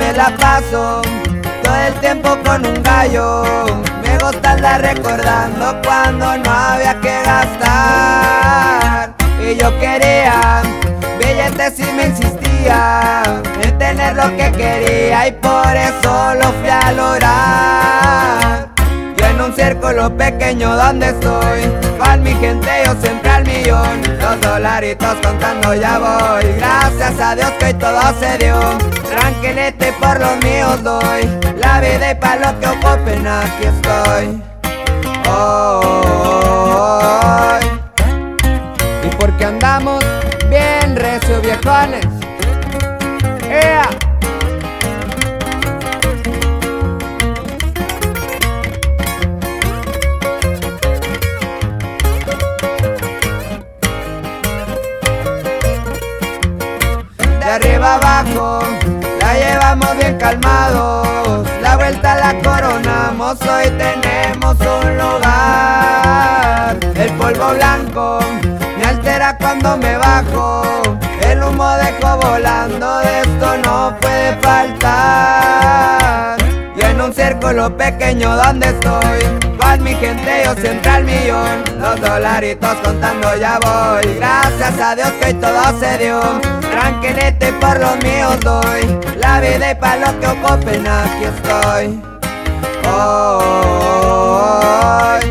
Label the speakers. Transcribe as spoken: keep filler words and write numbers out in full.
Speaker 1: me la paso todo el tiempo con un gallo. Me gusta andar recordando cuando no había que gastar. Y yo quería billetes y me insistía en tener lo que quería, y por eso lo fui a lograr. Yo en un círculo pequeño donde estoy, con mi gente yo siempre al millón. Los dolaritos contando ya voy, gracias a Dios que hoy todo se dio. Tranquilito y por los míos doy la vida, y pa' lo que ocupen aquí estoy. Oh, y porque andamos bien recio, viejones. ¡Ea! De arriba abajo la llevamos bien calmados, la vuelta la coronamos, hoy tenemos un lugar. El polvo blanco me altera cuando me bajo, el humo dejo volando, de esto no puede faltar. Y en un círculo pequeño donde estoy, con mi gente yo siempre al millón. Los dolaritos contando ya voy, gracias a Dios que hoy todo se dio. Tranquilito y por los míos doy la vida, y pa' lo que ocupen aquí estoy. Oh, oh, oh.